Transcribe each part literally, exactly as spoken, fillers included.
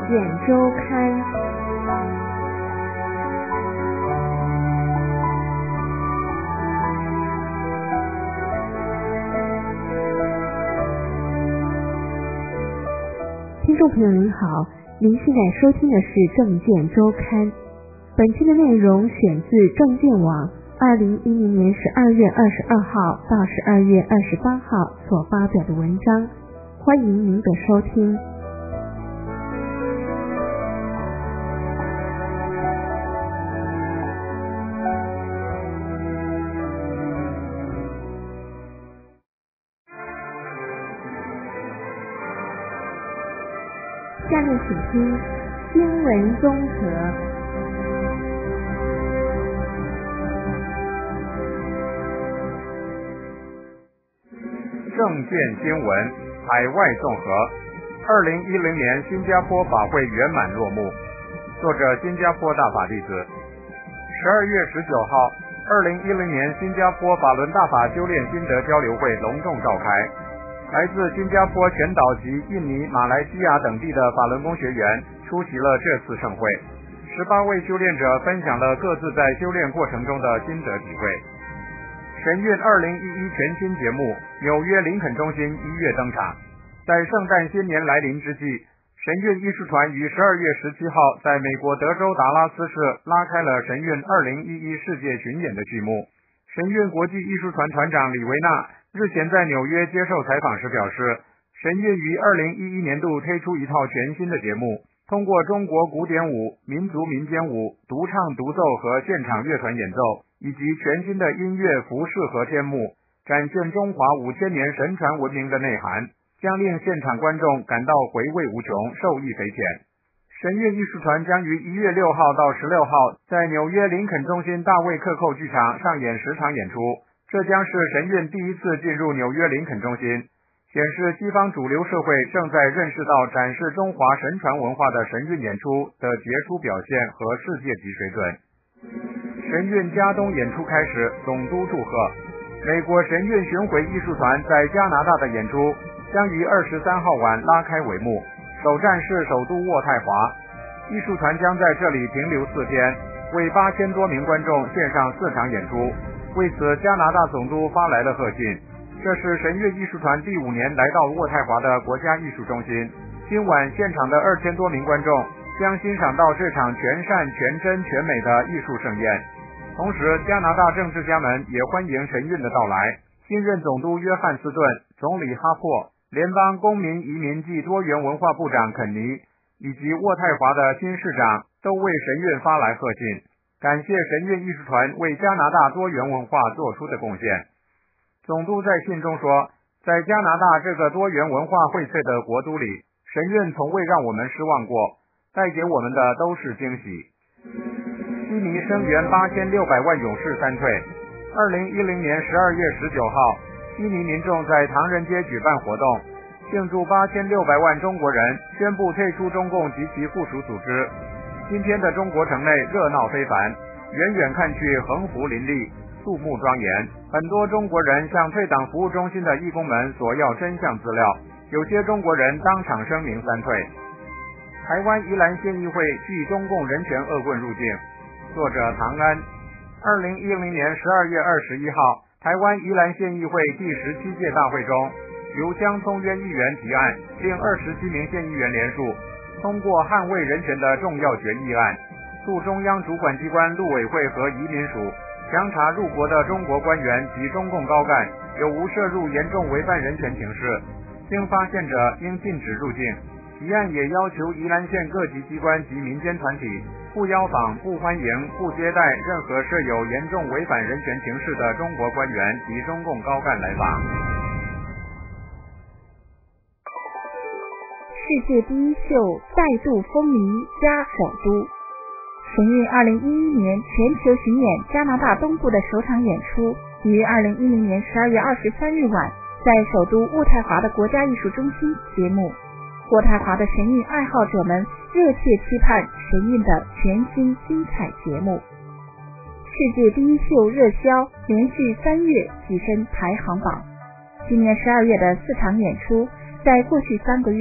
见周刊。听众朋友您好，您现在收听的是政见周刊。本期的内容选自政见网二零一零年十二月二十二号到十二月二十八号所发表的文章，欢迎您的收听。下面请听新闻综合。 政见新闻，海外综合。二零一零年新加坡法会圆满落幕。作者新加坡大法弟子。十二月十九号，二零一零年新加坡法轮大法修炼心得交流会隆重召开。来自新加坡全岛及印尼、马来西亚等地的法轮功学员出席了这次盛会。十八位修炼者分享了各自在修炼过程中的心得体会。神韵二零一一全新节目纽约林肯中心一月登场。在圣诞新年来临之际，神韵艺术团于十二月十七号在美国德州达拉斯市拉开了神韵二零一一世界巡演的序幕。神韵国际艺术团团长李维纳日前在纽约接受采访时表示，神韵于二零一一年度推出一套全新的节目，通过中国古典舞、民族民间舞、独唱独奏和现场乐团演奏，以及全新的音乐、服饰和天幕，展现中华五千年神传文明的内涵，将令现场观众感到回味无穷，受益匪浅。神韵艺术团将于一月六号到十六号在纽约林肯中心大卫克寇剧场上演十场演出，这将是神韵第一次进入纽约林肯中心，显示西方主流社会正在认识到展示中华神传文化的神韵演出的杰出表现和世界级水准。神韵加东演出开始，总督祝贺。美国神韵巡回艺术团在加拿大的演出将于二十三号晚拉开帷幕，首站是首都渥太华。艺术团将在这里停留四天，为八千多名观众献上四场演出。为此，加拿大总督发来了贺信。这是神韵艺术团第五年来到渥太华的国家艺术中心。今晚现场的二千多名观众将欣赏到这场全善、全真、全美的艺术盛宴。同时，加拿大政治家们也欢迎神韵的到来。新任总督约翰斯顿、总理哈珀、联邦公民移民及多元文化部长肯尼以及渥太华的新市长都为神韵发来贺信，感谢神韵艺术团为加拿大多元文化做出的贡献。总督在信中说，在加拿大这个多元文化荟萃的国都里，神韵从未让我们失望过，带给我们的都是惊喜。悉尼声援八千六百万勇士三退。二零一零年十二月十九号，悉尼民众在唐人街举办活动，庆祝八千六百万中国人宣布退出中共及其附属组织。今天的中国城内热闹非凡，远远看去横幅林立，肃穆庄严。很多中国人向退党服务中心的义工们索要真相资料，有些中国人当场声明三退。台湾宜兰县议会拒中共人权恶棍入境。作者唐安。二零一零年十二月二十一号，台湾宜兰县议会第十七届大会中，由江聪渊议员提案，令二十七名县议员联署通过捍卫人权的重要决议案，促中央主管机关陆委会和移民署详查入国的中国官员及中共高干有无涉入严重违反人权情事，经发现者应禁止入境。提案也要求宜兰县各级机关及民间团体不邀访、不欢迎、不接待任何设有严重违反人权情事的中国官员及中共高干来访。 世界第一秀再度风靡加首都。神韵二零一一年全球巡演加拿大东部的首场演出于二零一零年十二月二十三日晚在首都渥太华的国家艺术中心揭幕。渥太华的神韵爱好者们热切期盼神韵的全新精彩节目。世界第一秀热销连续三月跻身排行榜。今年十二月的四场演出，在过去三个月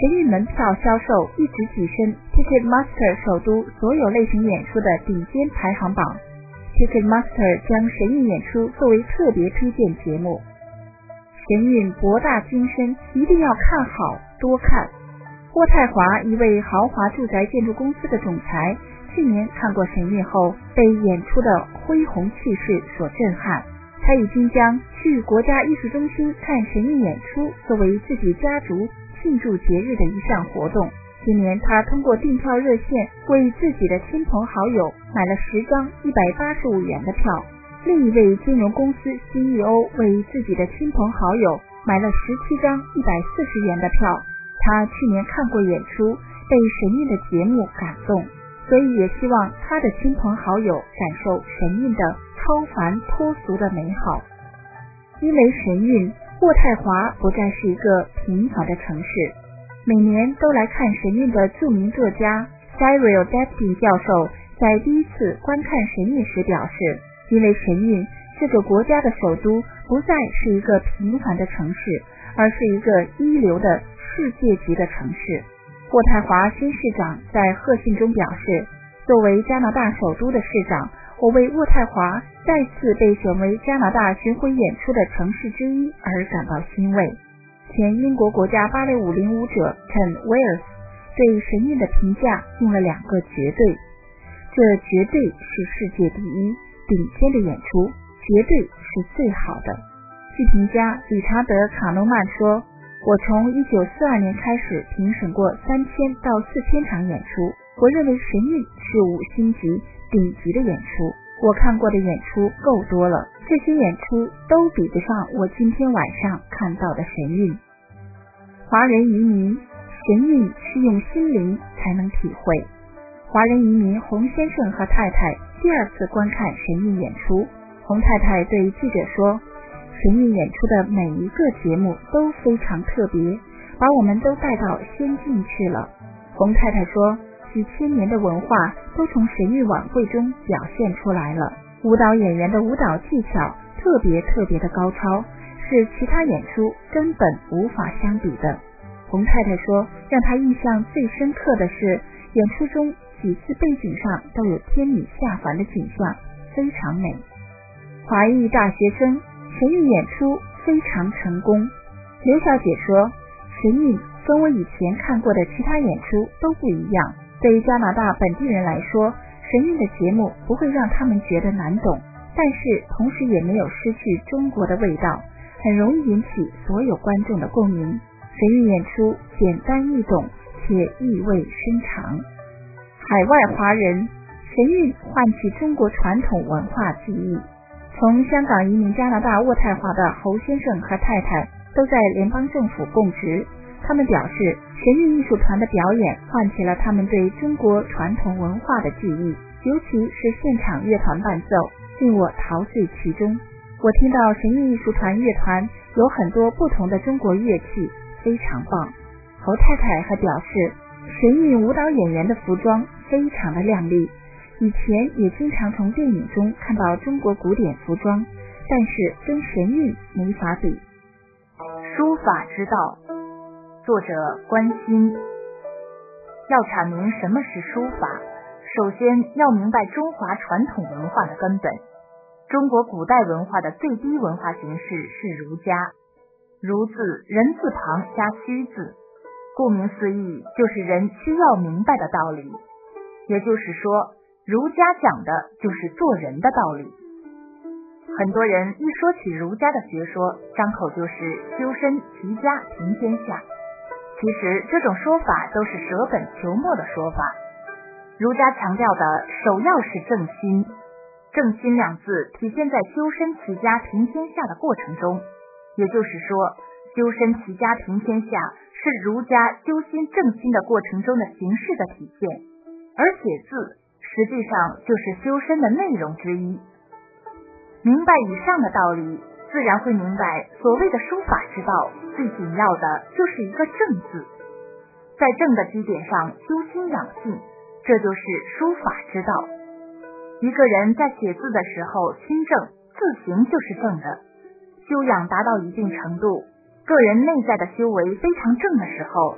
神韵门票销售一直跻身 Ticketmaster 首都所有类型演出的顶尖排行榜。Ticketmaster 将神韵演出作为特别推荐节目。神韵博大精深，一定要看好多看。渥太华一位豪华住宅建筑公司的总裁去年看过神韵后，被演出的恢宏气势所震撼。他已经将去国家艺术中心看神韵演出作为自己家族庆祝节日的一项活动。今年他通过订票热线为自己的亲朋好友买了十张一百八十五元的票，另一位金融公司 C E O 为自己的亲朋好友买了十七张一百四十元的票。他去年看过演出，被神韵的节目感动，所以也希望他的亲朋好友感受神韵的超凡脱俗的美好。因为神韵，渥太华不再是一个平凡的城市。每年都来看神韵的著名作家 Cyril Despin 教授在第一次观看神韵时表示，因为神韵这个国家的首都不再是一个平凡的城市，而是一个一流的世界级的城市。渥太华新市长在贺信中表示，作为加拿大首都的市长，我为渥太华再次被选为加拿大巡回演出的城市之一而感到欣慰。前英国国家芭蕾舞领舞者 Ken Wells 对神韵的评价用了两个绝对，这绝对是世界第一顶尖的演出，绝对是最好的。剧评家理查德·卡诺曼说，我从一九四二年开始评审过三千到四千场演出，我认为神韵是五星级顶级的演出，我看过的演出够多了，这些演出都比不上我今天晚上看到的神韵。华人移民，神韵是用心灵才能体会。华人移民洪先生和太太第二次观看神韵演出，洪太太对记者说，神韵演出的每一个节目都非常特别，把我们都带到仙境去了。洪太太说，几千年的文化都从神韵晚会中表现出来了，舞蹈演员的舞蹈技巧特别特别的高超，是其他演出根本无法相比的。洪太太说，让她印象最深刻的是演出中几次背景上都有天女下凡的景象，非常美。华裔大学生，神韵演出非常成功。刘小姐说，神韵跟我以前看过的其他演出都不一样，对于加拿大本地人来说，神韵的节目不会让他们觉得难懂，但是同时也没有失去中国的味道，很容易引起所有观众的共鸣。神韵演出简单易懂且意味深长。海外华人，神韵唤起中国传统文化记忆。从香港移民加拿大渥太华的侯先生和太太都在联邦政府供职，他们表示，神韵艺术团的表演唤起了他们对中国传统文化的记忆，尤其是现场乐团伴奏，令我陶醉其中。我听到神韵艺术团乐团有很多不同的中国乐器，非常棒。侯太太还表示，神韵舞蹈演员的服装非常的亮丽，以前也经常从电影中看到中国古典服装，但是跟神韵没法比。 书法之道，作者关心。要阐明什么是书法，首先要明白中华传统文化的根本。中国古代文化的最低文化形式是儒家，儒字人字旁加虚字，顾名思义就是人需要明白的道理，也就是说，儒家讲的就是做人的道理。很多人一说起儒家的学说，张口就是修身齐家平天下，其实这种说法都是舍本求末的说法。儒家强调的首要是正心，正心两字体现在修身齐家平天下的过程中，也就是说，修身齐家平天下是儒家修心正心的过程中的形式的体现，而写字实际上就是修身的内容之一。明白以上的道理，自然会明白所谓的书法之道，最紧要的就是一个正字，在正的基点上修心养性，这就是书法之道。一个人在写字的时候心正，字形就是正的。修养达到一定程度，个人内在的修为非常正的时候，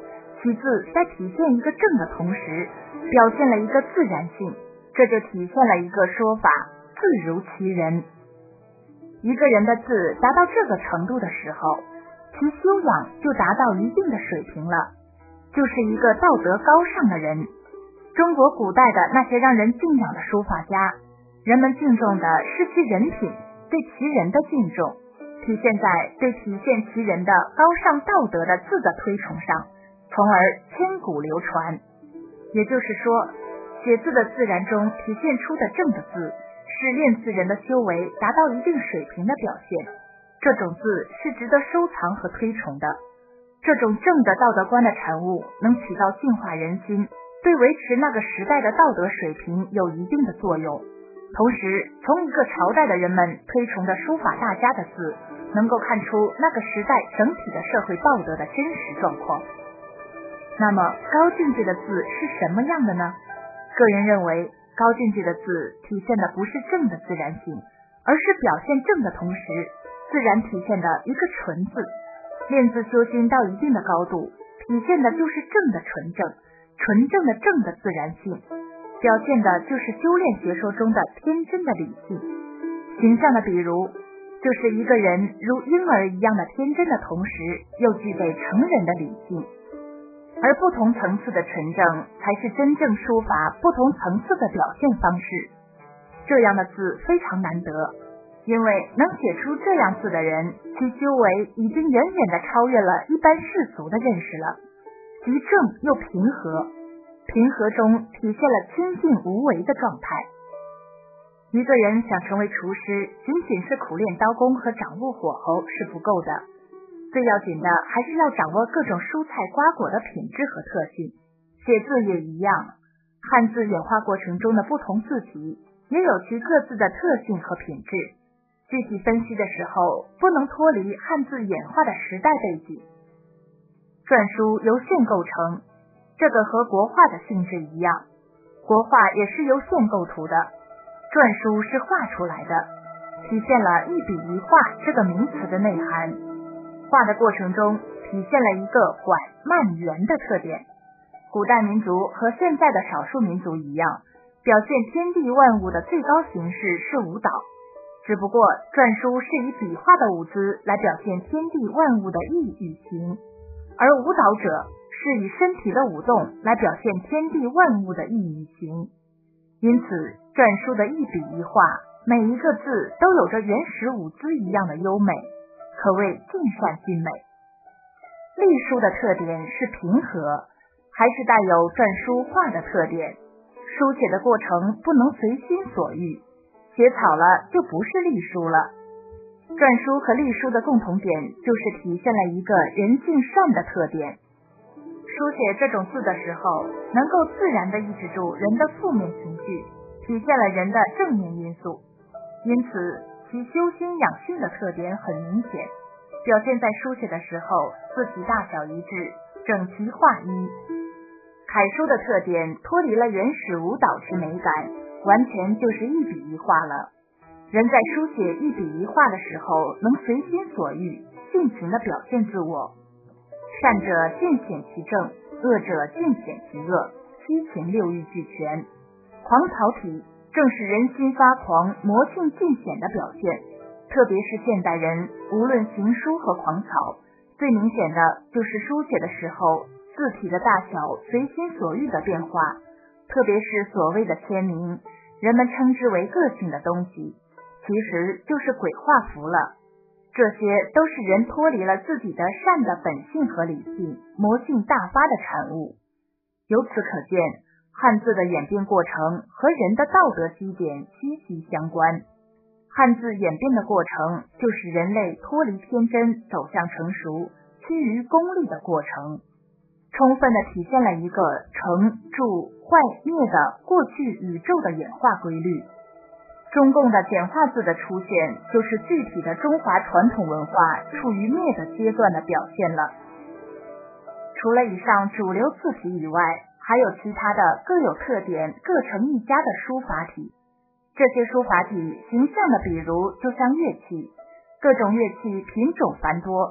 其字在体现一个正的同时，表现了一个自然性，这就体现了一个说法，字如其人。一个人的字达到这个程度的时候，其修养就达到一定的水平了，就是一个道德高尚的人。中国古代的那些让人敬仰的书法家，人们敬重的是其人品，对其人的敬重体现在对体现其人的高尚道德的字的推崇上，从而千古流传。也就是说，写字的自然中体现出的正的字，是练字人的修为达到一定水平的表现，这种字是值得收藏和推崇的。这种正的道德观的产物，能起到净化人心，对维持那个时代的道德水平有一定的作用。同时，从一个朝代的人们推崇的书法大家的字，能够看出那个时代整体的社会道德的真实状况。那么，高境界的字是什么样的呢？个人认为，高境界的字体现的不是正的自然性，而是表现正的同时，自然体现的一个纯字。练字修心到一定的高度，体现的就是正的纯正，纯正的正的自然性，表现的就是修炼学说中的天真的理性。形象的比如，就是一个人如婴儿一样的天真的同时，又具备成人的理性。而不同层次的纯正，才是真正书法不同层次的表现方式。这样的字非常难得，因为能写出这样字的人，其修为已经远远地超越了一般世俗的认识了，即正又平和，平和中体现了清净无为的状态。一个人想成为厨师，仅仅是苦练刀工和掌握火候是不够的，最要紧的还是要掌握各种蔬菜瓜果的品质和特性。写字也一样，汉字演化过程中的不同字体也有其各自的特性和品质，具体分析的时候不能脱离汉字演化的时代背景。篆书由线构成，这个和国画的性质一样，国画也是由线构图的，篆书是画出来的，体现了一笔一画这个名词的内涵。画的过程中体现了一个缓慢圆的特点。古代民族和现在的少数民族一样，表现天地万物的最高形式是舞蹈，只不过篆书是以笔画的舞姿来表现天地万物的意与形，而舞蹈者是以身体的舞动来表现天地万物的意与形。因此，篆书的一笔一画，每一个字都有着原始舞姿一样的优美，可谓尽善尽美。隶书的特点是平和，还是带有篆书画的特点。书写的过程不能随心所欲，写草了就不是隶书了。篆书和隶书的共同点就是体现了一个人性善的特点。书写这种字的时候，能够自然地抑制住人的负面情绪，体现了人的正面因素，因此其修心养性的特点很明显，表现在书写的时候字体大小一致，整齐划一。楷书的特点脱离了原始舞蹈之美感，完全就是一笔一画了。人在书写一笔一画的时候，能随心所欲，尽情地表现自我。善者尽显其正，恶者尽显其恶，七情六欲俱全。狂草体正是人心发狂、魔性尽显的表现，特别是现代人，无论行书和狂草，最明显的就是书写的时候字体的大小随心所欲的变化，特别是所谓的签名，人们称之为个性的东西，其实就是鬼画符了。这些都是人脱离了自己的善的本性和理性，魔性大发的产物。由此可见，汉字的演变过程和人的道德基点息息相关。汉字演变的过程，就是人类脱离天真走向成熟，趋于功利的过程，充分地体现了一个成、住、坏、灭的过去宇宙的演化规律。中共的简化字的出现，就是具体的中华传统文化处于灭的阶段的表现了。除了以上主流字体以外，还有其他的各有特点、各成一家的书法体。这些书法体形象的比如就像乐器，各种乐器品种繁多，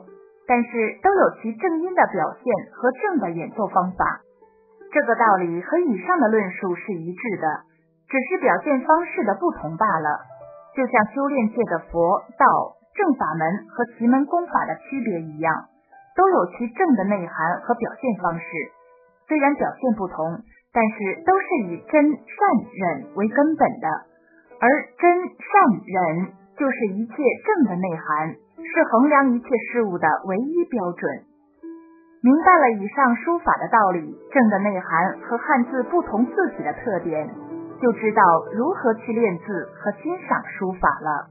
但是都有其正音的表现和正的演奏方法。这个道理和以上的论述是一致的，只是表现方式的不同罢了。就像修炼界的佛、道、正法门和奇门功法的区别一样，都有其正的内涵和表现方式。虽然表现不同，但是都是以真、善、忍为根本的，而真、善、忍就是一切正的内涵，是衡量一切事物的唯一标准。明白了以上书法的道理，正的内涵和汉字不同字体的特点，就知道如何去练字和欣赏书法了。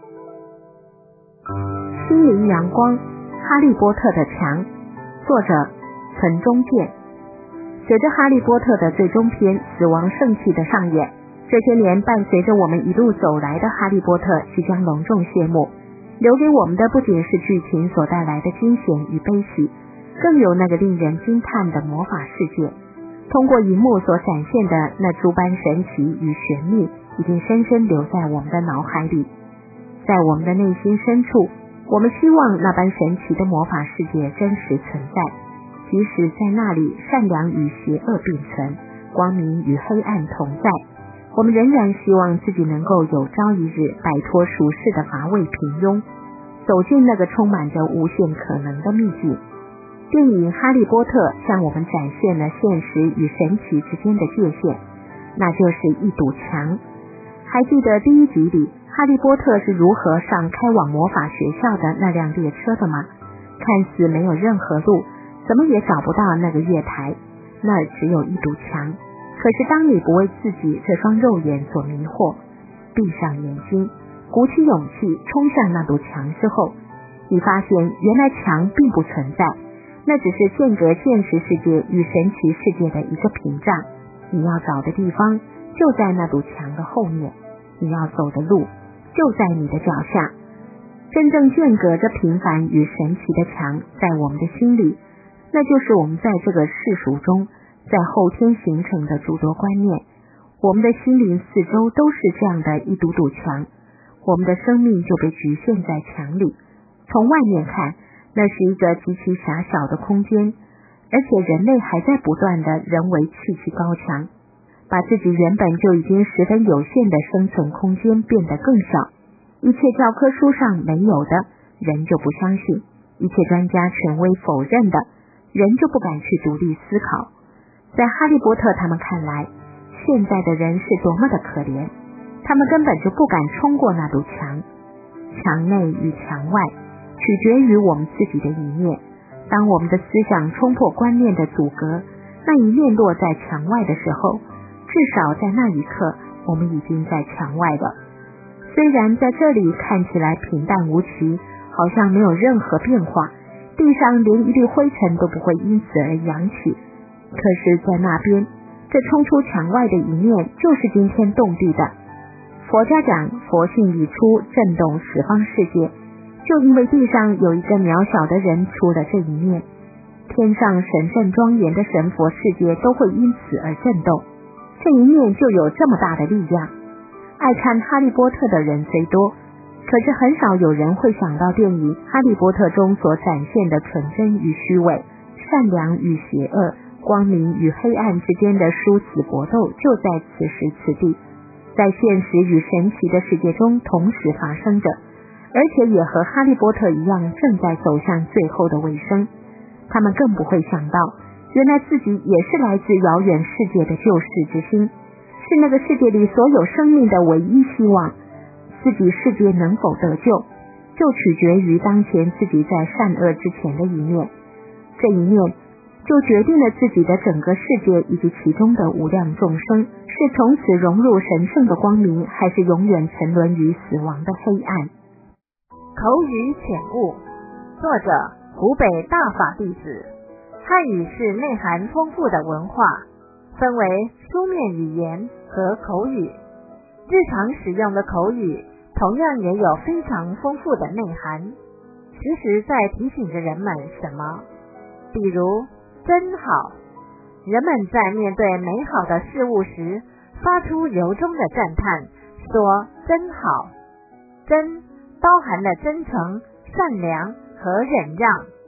心灵阳光，哈利波特的墙，作者陈忠健。随着哈利波特的最终篇死亡圣器的上演，这些年伴随着我们一路走来的哈利波特即将隆重谢幕，留给我们的不仅是剧情所带来的惊险与悲喜，更有那个令人惊叹的魔法世界。通过荧幕所展现的那诸般神奇与玄秘，已经深深留在我们的脑海里。在我们的内心深处，我们希望那般神奇的魔法世界真实存在，即使在那里善良与邪恶并存，光明与黑暗同在，我们仍然希望自己能够有朝一日摆脱俗世的乏味平庸，走进那个充满着无限可能的秘境。电影《哈利波特》向我们展现了现实与神奇之间的界限，那就是一堵墙。还记得第一集里哈利波特是如何上开往魔法学校的那辆列车的吗？看似没有任何路，怎么也找不到那个月台，那儿只有一堵墙。可是当你不为自己这双肉眼所迷惑，闭上眼睛，鼓起勇气冲向那堵墙之后，你发现原来墙并不存在，那只是间隔现实世界与神奇世界的一个屏障。你要找的地方就在那堵墙的后面，你要走的路就在你的脚下。真正间隔着平凡与神奇的墙在我们的心里，那就是我们在这个世俗中在后天形成的诸多观念。我们的心灵四周都是这样的一堵堵墙，我们的生命就被局限在墙里。从外面看，那是一个极其狭小的空间，而且人类还在不断的人为砌起高墙，把自己原本就已经十分有限的生存空间变得更小。一切教科书上没有的，人就不相信；一切专家权威否认的，人就不敢去独立思考。在哈利波特他们看来，现在的人是多么的可怜，他们根本就不敢冲过那堵墙。墙内与墙外取决于我们自己的一面。当我们的思想冲破观念的阻隔，那一面落在墙外的时候，至少在那一刻我们已经在墙外了。虽然在这里看起来平淡无奇，好像没有任何变化，地上连一粒灰尘都不会因此而扬起，可是在那边，这冲出墙外的一面就是惊天动地的。佛家讲佛性已出，震动十方世界，就因为地上有一个渺小的人出了这一面，天上神圣庄严的神佛世界都会因此而震动，这一面就有这么大的力量。爱看哈利波特的人虽多，可是很少有人会想到电影《哈利波特》中所展现的纯真与虚伪，善良与邪恶，光明与黑暗之间的殊死搏斗就在此时此地，在现实与神奇的世界中同时发生着，而且也和哈利波特一样正在走向最后的尾声。他们更不会想到，原来自己也是来自遥远世界的救世之星，是那个世界里所有生命的唯一希望。自己世界能否得救，就取决于当前自己在善恶之前的一面，这一面就决定了自己的整个世界以及其中的无量众生是从此融入神圣的光明，还是永远沉沦于死亡的黑暗。 口语浅悟，作者湖北大法弟子。汉语是内涵丰富的文化，分为书面语言和口语。日常使用的口语同样也有非常丰富的内涵，时时在提醒着人们什么。比如真好，人们在面对美好的事物时发出由衷的赞叹，说真好。真包含了真诚、善良和忍让。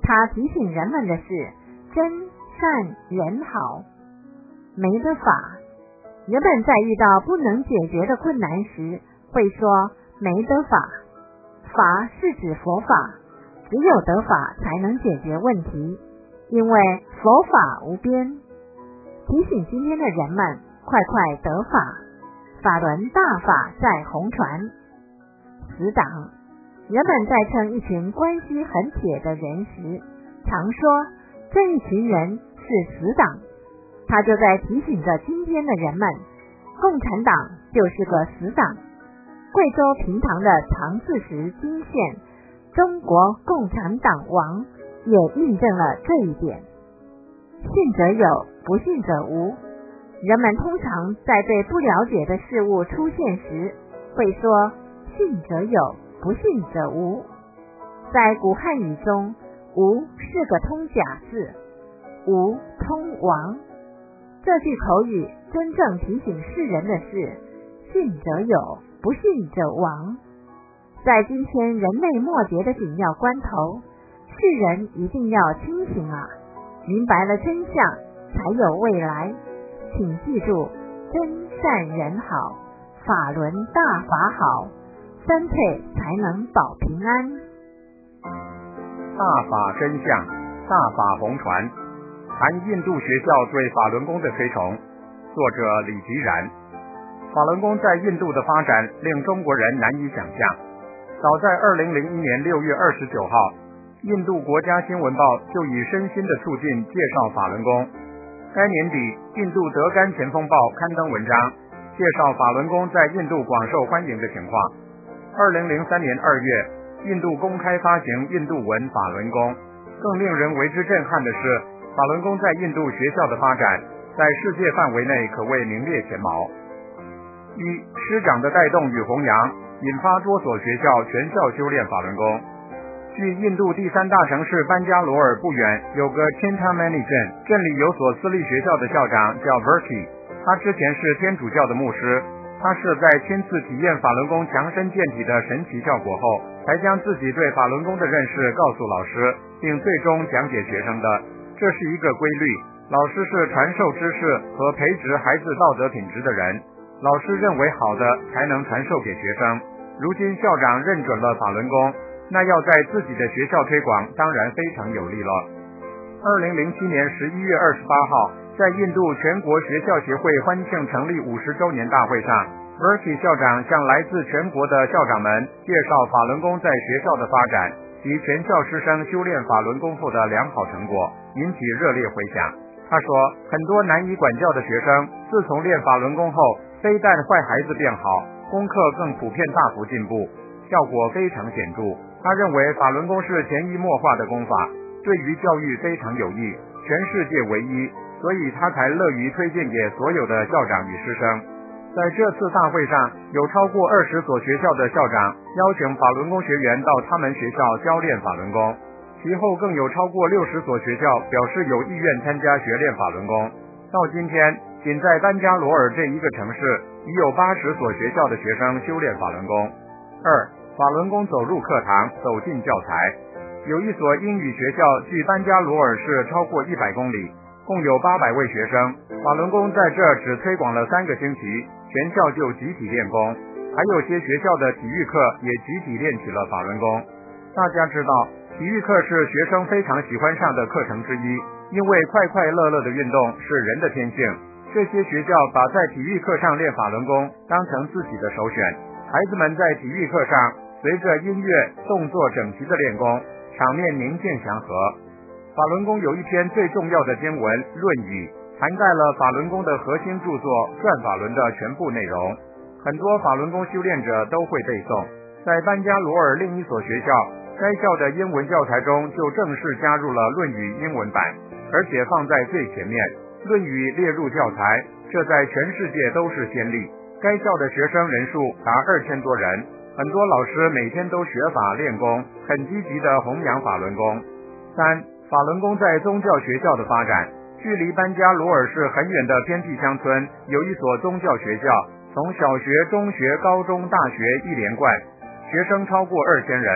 他提醒人们的是真善人好。没得法，人们在遇到不能解决的困难时会说没得法。法是指佛法，只有得法才能解决问题，因为佛法无边。提醒今天的人们快快得法，法轮大法在红传。死党，人们在称一群关系很铁的人时，常说这一群人是死党，他就在提醒着今天的人们，共产党就是个死党。贵州平塘的唐四十金县中国共产党王也印证了这一点。信则有，不信则无。人们通常在对不了解的事物出现时，会说信则有，不信则无。在古汉语中，无是个通假字，无通王。这句口语真正提醒世人的是，信则有，不信则亡。在今天人类末节的紧要关头，世人一定要清醒啊，明白了真相才有未来。请记住，真善人好，法轮大法好，三退才能保平安。 大法真相，大法红传，谈印度学校对法轮功的推崇。作者李吉然。法轮功在印度的发展令中国人难以想象。早在二零零一年六月二十九号，印度国家新闻报就以身心的促进介绍法轮功。该年底，印度德干前锋报刊登文章，介绍法轮功在印度广受欢迎的情况。二零零三年二月，印度公开发行印度文法轮功。更令人为之震撼的是，法轮功在印度学校的发展，在世界范围内可谓名列前茅。一、师长的带动与弘扬，引发多所学校全校修炼法轮功。距印度第三大城市班加罗尔不远，有个 Chintamani 镇，镇里有所私立学校的校长叫 Verki， 他之前是天主教的牧师。他是在亲自体验法轮功强身健体的神奇效果后，才将自己对法轮功的认识告诉老师，并最终讲给学生的。这是一个规律，老师是传授知识和培植孩子道德品质的人，老师认为好的才能传授给学生。如今校长认准了法轮功，那要在自己的学校推广当然非常有利了。二零零七年十一月二十八号，在印度全国学校协会欢庆成立五十周年大会上， Verki 校长向来自全国的校长们介绍法轮功在学校的发展及全校师生修炼法轮功后的良好成果，引起热烈回响。他说，很多难以管教的学生自从练法轮功后，非但坏孩子变好，功课更普遍大幅进步，效果非常显著。他认为法轮功是潜移默化的功法，对于教育非常有益，全世界唯一，所以他才乐于推荐给所有的校长与师生。在这次大会上，有超过二十所学校的校长邀请法轮功学员到他们学校教练法轮功，其后更有超过六十所学校表示有意愿参加学练法轮功。到今天，仅在班加罗尔这一个城市，已有八十所学校的学生修炼法轮功。二、法轮功走入课堂，走进教材。有一所英语学校距班加罗尔市超过一百公里，共有八百位学生。法轮功在这只推广了三个星期，全校就集体练功，还有些学校的体育课也集体练起了法轮功。大家知道，体育课是学生非常喜欢上的课程之一，因为快快乐乐的运动是人的天性。这些学校把在体育课上练法轮功当成自己的首选，孩子们在体育课上随着音乐动作整齐的练功，场面宁静祥和。法轮功有一篇最重要的经文《论语》，涵盖了法轮功的核心著作《转法轮》的全部内容，很多法轮功修炼者都会背诵。在班加罗尔另一所学校，该校的英文教材中就正式加入了《论语》英文版，而且放在最前面，《论语》列入教材，这在全世界都是先例。该校的学生人数达二千多人，很多老师每天都学法练功，很积极地弘扬法轮功。三、法轮功在宗教学校的发展。距离班加罗尔市很远的偏僻乡村，有一所宗教学校，从小学、中学、高中、大学一连贯，学生超过二千人。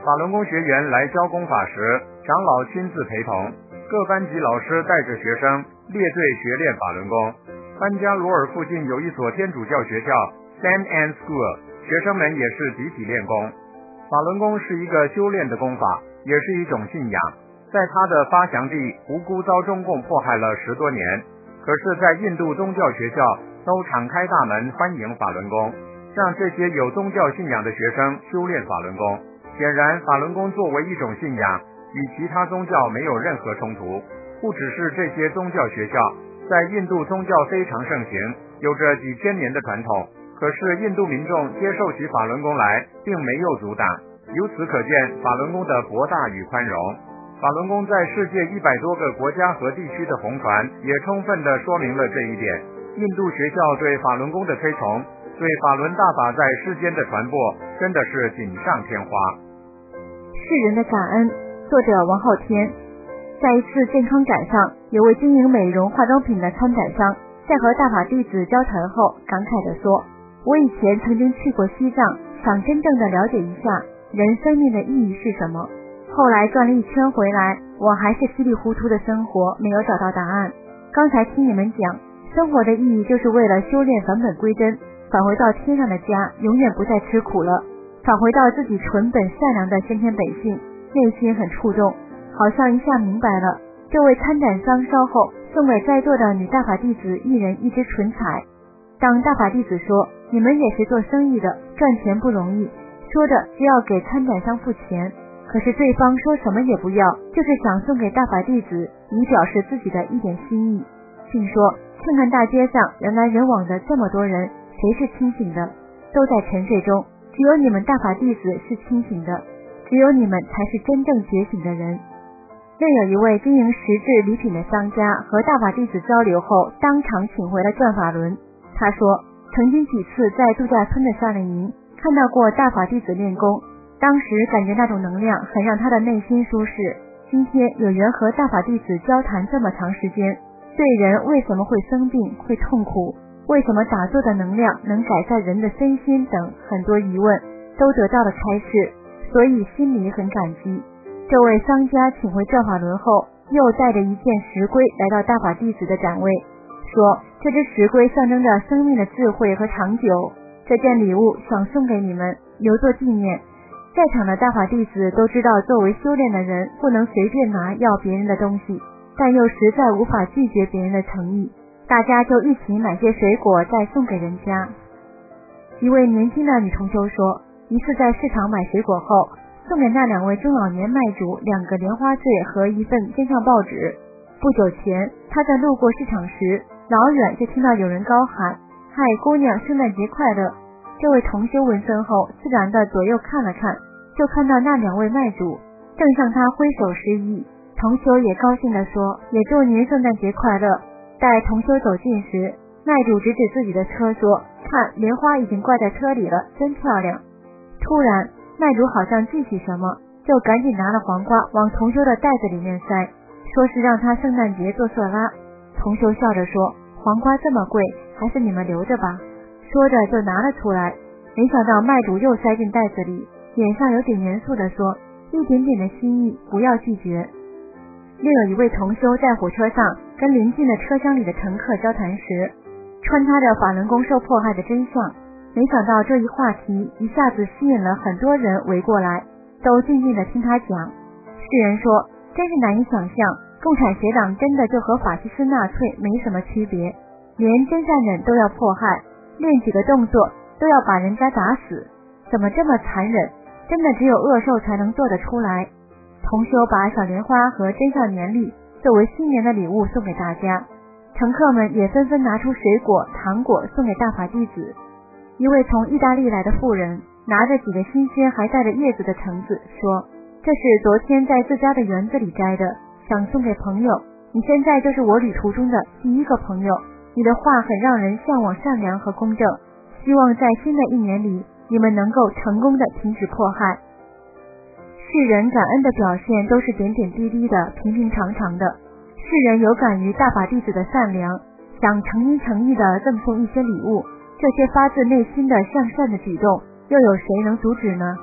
法轮功学员来教功法时，长老亲自陪同，各班级老师带着学生列队学练法轮功。班加罗尔附近有一所天主教学校 Saint Anne School， 学生们也是集体练功。法轮功是一个修炼的功法，也是一种信仰。在它的发祥地无辜遭中共迫害了十多年，可是在印度宗教学校都敞开大门欢迎法轮功，让这些有宗教信仰的学生修炼法轮功。显然法轮功作为一种信仰，与其他宗教没有任何冲突。不只是这些宗教学校，在印度宗教非常盛行，有着几千年的传统，可是印度民众接受起法轮功来并没有阻挡。由此可见法轮功的博大与宽容。法轮功在世界一百多个国家和地区的红传，也充分地说明了这一点。印度学校对法轮功的推崇，对法轮大法在世间的传播，真的是锦上添花。 世人的感恩，作者王浩天。在一次健康展上，有位经营美容化妆品的参展商在和大法弟子交谈后感慨地说，我以前曾经去过西藏，想真正的了解一下人生命的意义是什么，后来转了一圈回来，我还是稀里糊涂的生活，没有找到答案。刚才听你们讲，生活的意义就是为了修炼返本归真，返回到天上的家，永远不再吃苦了，返回到自己纯本善良的先天本性。内心很触动，好像一下明白了。这位参展商稍后送给在座的女大法弟子一人一支唇彩。当大法弟子说，你们也是做生意的，赚钱不容易，说着只要给参展商付钱，可是对方说什么也不要，就是想送给大法弟子，以表示自己的一点心意，并说看看大街上人来人往的这么多人，谁是清醒的？都在沉睡中，只有你们大法弟子是清醒的，只有你们才是真正觉醒的人。另有一位经营实质礼品的商家和大法弟子交流后，当场请回了转法轮。他说，曾经几次在度假村的夏令营看到过大法弟子练功，当时感觉那种能量很让他的内心舒适。今天有缘和大法弟子交谈这么长时间，对人为什么会生病会痛苦，为什么打坐的能量能改善人的身心等很多疑问都得到了开示，所以心里很感激。这位商家请回转法轮后，又带着一件石龟来到大法弟子的展位，说这只石龟象征着生命的智慧和长久，这件礼物想送给你们，留作纪念。在场的大法弟子都知道，作为修炼的人不能随便拿要别人的东西，但又实在无法拒绝别人的诚意，大家就一起买些水果再送给人家。一位年轻的女同修说，一次在市场买水果后，送给那两位中老年卖主两个莲花坠和一份真相报纸。不久前，她在路过市场时，老远就听到有人高喊，嗨姑娘，圣诞节快乐。这位同修闻声后，自然的左右看了看，就看到那两位卖主正向他挥手示意。同修也高兴地说，也祝您圣诞节快乐。待同修走近时，卖主指指自己的车说，看莲花已经挂在车里了，真漂亮。突然卖主好像记起什么，就赶紧拿了黄瓜往同修的袋子里面塞，说是让他圣诞节做色拉。同修笑着说，黄瓜这么贵，还是你们留着吧。说着就拿了出来，没想到卖主又塞进袋子里，脸上有点严肃地说，一点点的心意不要拒绝。另有一位同修在火车上跟邻近的车厢里的乘客交谈时，穿插着法轮功受迫害的真相，没想到这一话题一下子吸引了很多人围过来，都静静地听他讲。世人说，真是难以想象，共产邪党真的就和法西斯纳粹没什么区别，连真善忍都要迫害，练几个动作都要把人家打死，怎么这么残忍？真的只有恶兽才能做得出来。同修把小莲花和真相年历作为新年的礼物送给大家，乘客们也纷纷拿出水果糖果送给大法弟子。一位从意大利来的妇人拿着几个新鲜还带着叶子的橙子说，这是昨天在自家的园子里摘的，想送给朋友，你现在就是我旅途中的第一个朋友，你的话很让人向往善良和公正，希望在新的一年里你们能够成功的停止迫害。世人感恩的表现都是点点滴滴的，平平常常的。世人有感于大法弟子的善良，想诚心诚意的赠送一些礼物，这些发自内心的向善的举动，又有谁能阻止呢？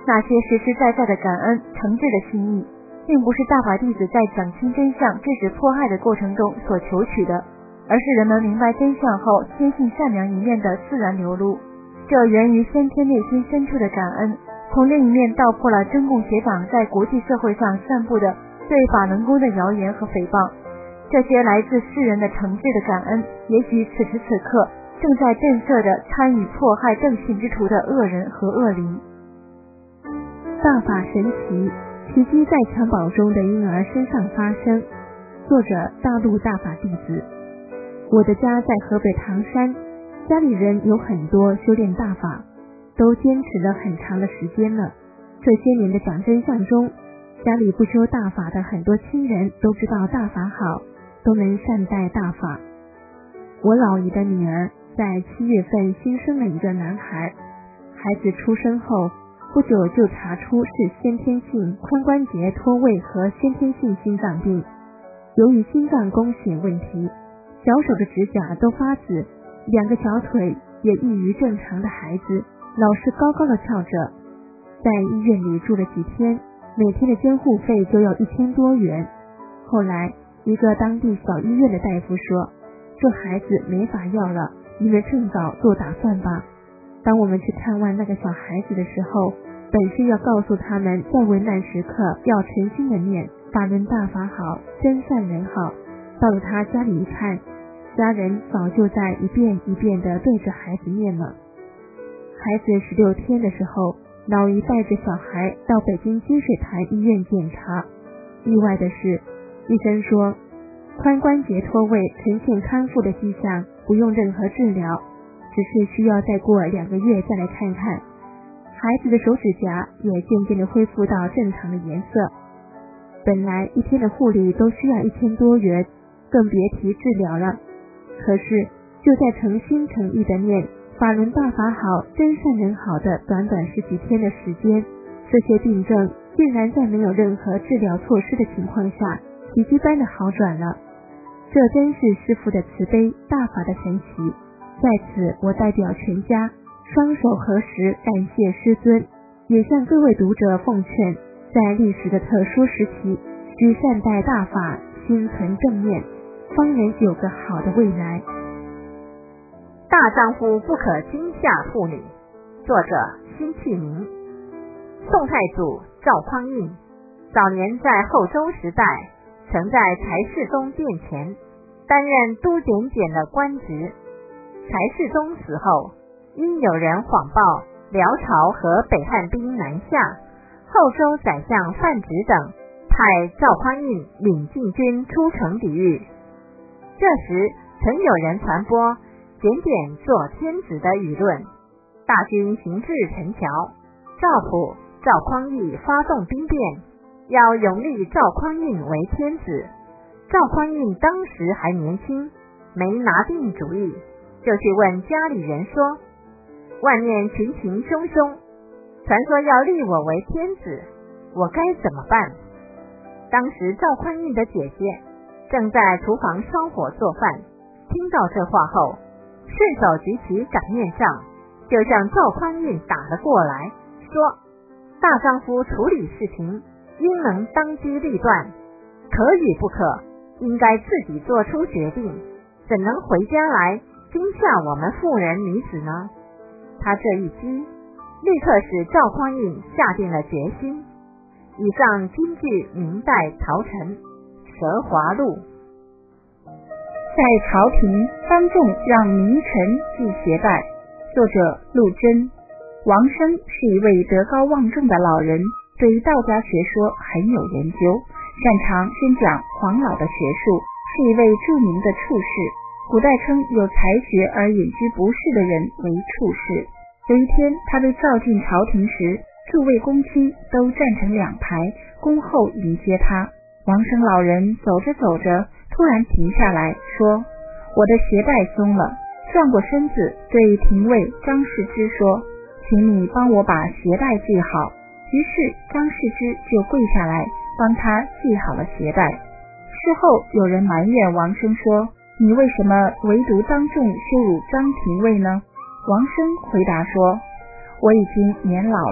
那些实实在在的感恩诚挚的心意，并不是大法弟子在讲清真相制止迫害的过程中所求取的，而是人们明白真相后坚信善良一面的自然流露。这源于先天内心深处的感恩，从另一面道破了中共协党在国际社会上散布的对法轮功的谣言和诽谤。这些来自世人的诚挚的感恩，也许此时此刻正在震慑着参与迫害正信之徒的恶人和恶灵。 大法神奇，奇迹在襁褓中的婴儿身上发生。作者大陆大法弟子。我的家在河北唐山，家里人有很多修炼大法，都坚持了很长的时间了。这些年的讲真相中，家里不修大法的很多亲人都知道大法好，都能善待大法。我姥姨的女儿在七月份新生了一个男孩，孩子出生后不久就查出是先天性髋关节脱位和先天性心脏病。由于心脏供血问题，小手的指甲都发紫，两个小腿也异于正常的孩子老是高高的翘着。在医院里住了几天，每天的监护费就要一千多元。后来一个当地小医院的大夫说，这孩子没法要了，你们趁早做打算吧。当我们去探望那个小孩子的时候，本是要告诉他们在危难时刻要诚心的念法轮大法好，真善人好。到了他家里一看，家人早就在一遍一遍地对着孩子念了。孩子十六天的时候，老姨带着小孩到北京积水潭医院检查，意外的是，医生说髋关节脱位呈现康复的迹象，不用任何治疗，只是需要再过两个月再来看看。孩子的手指甲也渐渐地恢复到正常的颜色。本来一天的护理都需要一千多元，更别提治疗了。可是就在诚心诚意的念法轮大法好，真善人好的短短十几天的时间，这些病症竟然在没有任何治疗措施的情况下奇迹般的好转了。这真是师父的慈悲，大法的神奇。在此我代表全家双手合十感谢师尊，也向各位读者奉劝，在历史的特殊时期，需善待大法，心存正念，方能有个好的未来。 大丈夫不可惊吓妇女。作者辛弃民。宋太祖赵匡胤早年在后周时代曾在柴世宗殿前担任都点检的官职。柴世宗死后，因有人谎报辽朝和北汉兵南下，后周宰相范直等派赵匡胤领禁军出城抵御。这时曾有人传播检点做天子的舆论，大军行至陈桥，赵普、赵匡胤发动兵变，要拥立赵匡胤为天子。赵匡胤当时还年轻，没拿定主意，就去问家里人说，外面群情汹汹，传说要立我为天子，我该怎么办？当时赵匡胤的姐姐正在厨房烧火做饭，听到这话后，顺手举起擀面杖，就向赵匡胤打了过来，说，大丈夫处理事情应能当机立断，可与不可应该自己做出决定，怎能回家来惊吓我们妇人女子呢？他这一击立刻使赵匡胤下定了决心。以上京剧明代曹晨蛇华录。 在朝廷当众让名臣系鞋带。作者陆贞。王生是一位德高望重的老人，对道家学说很有研究，擅长宣讲黄老的学术，是一位著名的处士。古代称有才学而隐居不仕的人为处士。有一天，他被召进朝廷时，诸位公卿都站成两排，恭候迎接他。王生老人走着走着，突然停下来说，我的鞋带松了，转过身子对廷尉张世之说，请你帮我把鞋带系好。于是张世之就跪下来帮他系好了鞋带。事后有人埋怨王生说，你为什么唯独当众羞辱张廷尉呢？王生回答说，我已经年老了，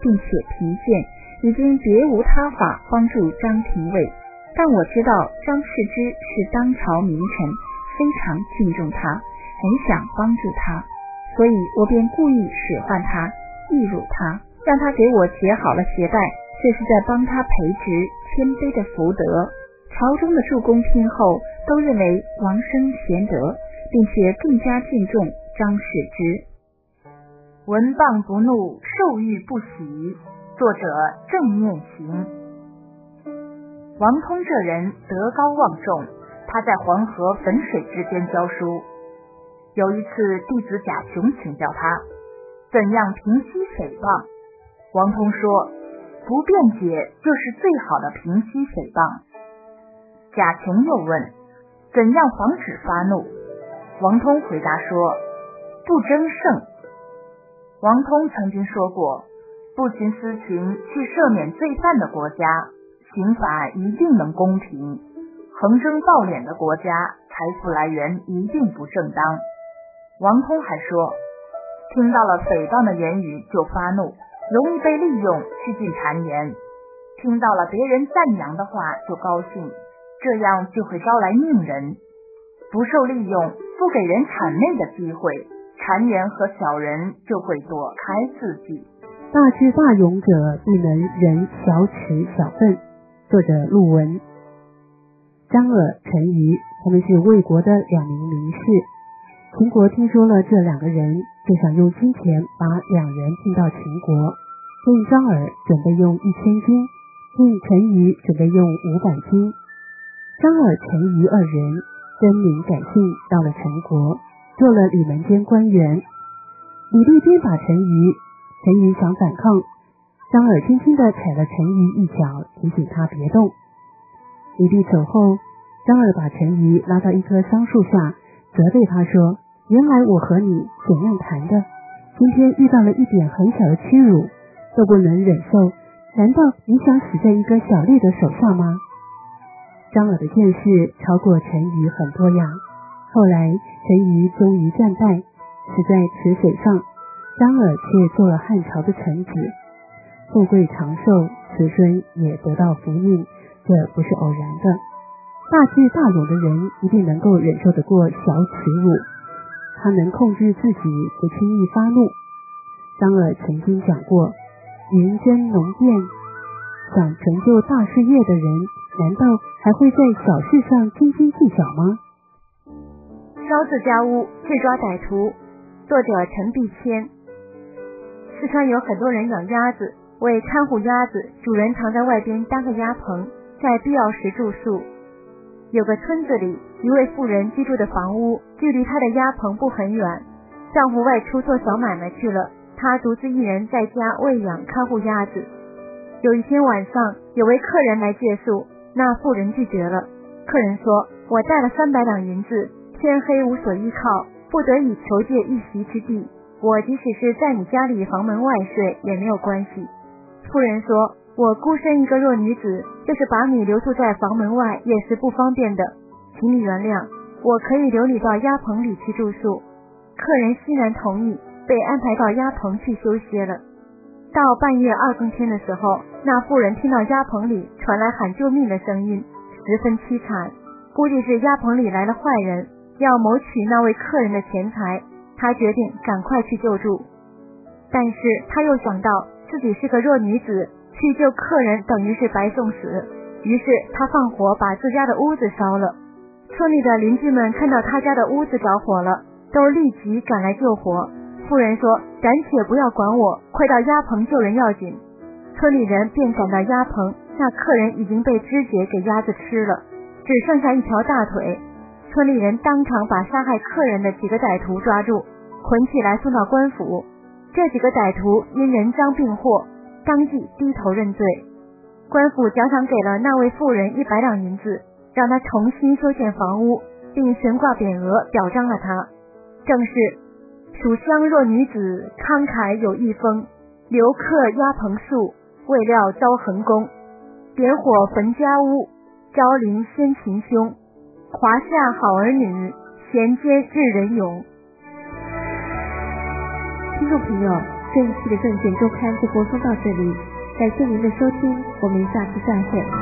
并且疲倦，已经别无他法帮助张廷尉。但我知道张世之是当朝名臣，非常敬重他，很想帮助他，所以我便故意使唤他，义辱他，让他给我解好了鞋带，这是在帮他培植谦卑的福德。朝中的助公听后都认为王生贤德，并且更加敬重张世之。 闻谤不怒，受欲不喜。作者正念行。王通这人德高望重，他在黄河汾水之间教书。有一次弟子贾琼请教他怎样平息诽谤，王通说不辩解就是最好的平息诽谤。贾琼又问怎样防止发怒，王通回答说不争胜。王通曾经说过，不徇私情去赦免罪犯的国家，刑法一定能公平；横征暴敛的国家，财富来源一定不正当。王通还说，听到了诽谤的言语就发怒，容易被利用去进谗言；听到了别人赞扬的话就高兴，这样就会招来佞人。不受利用，不给人谄媚的机会，谗言和小人就会躲开自己。 大智大勇者不能忍小耻小愤。作者陆文。张耳、陈馀，他们是魏国的两名名士。秦国听说了这两个人，就想用金钱把两人聘到秦国，令张耳准备用一千金，令陈馀准备用五百金。张耳、陈馀二人真名改姓，到了陈国，做了李门监官员。李立鞭打陈馀，陈馀想反抗，张耳轻轻地踩了陈馀一脚，提醒他别动。李立走后，张耳把陈馀拉到一棵桑树下，责备他说，原来我和你怎样谈的，今天遇到了一点很小的屈辱都不能忍受，难道你想死在一个小吏的手下吗？张耳的见识超过陈馀很多呀。后来陈馀终于战败，死在池水上，张耳却做了汉朝的臣子，富贵长寿，子孙也得到福运，这不是偶然的。大智大勇的人一定能够忍受得过小耻辱，他能控制自己不轻易发怒。张耳曾经讲过，云真农变，想成就大事业的人，难道还会在小事上斤斤计较吗？ 烧自家屋去抓歹徒。作者陈必谦。四川有很多人养鸭子，为看护鸭子，主人常在外边搭个鸭棚，在必要时住宿。有个村子里，一位妇人居住的房屋距离她的鸭棚不很远，丈夫外出做小买卖去了，她独自一人在家喂养看护鸭子。有一天晚上，有位客人来借宿，那妇人拒绝了。客人说，我带了三百两银子，天黑无所依靠，不得已求借一席之地，我即使是在你家里房门外睡也没有关系。妇人说，我孤身一个弱女子，就是把你留宿在房门外也是不方便的，请你原谅，我可以留你到鸭棚里去住宿。客人欣然同意，被安排到鸭棚去休息了。到半夜二更天的时候，那妇人听到鸭棚里传来喊救命的声音，十分凄惨，估计是鸭棚里来了坏人，要谋取那位客人的钱财，她决定赶快去救助。但是她又想到自己是个弱女子，去救客人等于是白送死，于是她放火把自家的屋子烧了。村里的邻居们看到她家的屋子着火了，都立即赶来救火。妇人说，暂且不要管我，快到鸭棚救人要紧。村里人便赶到鸭棚，那客人已经被肢解给鸭子吃了，只剩下一条大腿。村里人当场把杀害客人的几个歹徒抓住，捆起来送到官府。这几个歹徒因人赃并获，当即低头认罪。官府奖赏给了那位妇人一百两银子，让她重新修建房屋，并悬挂匾额表彰了她。正是蜀乡弱女子，慷慨有一封，留客鸭棚宿，未料遭横弓。点火焚家屋，昭临先秦凶。华夏好儿女，贤奸日人勇。 听众朋友， 这一期的证券周刊就播送到这里，感谢您的收听，我们下次再会。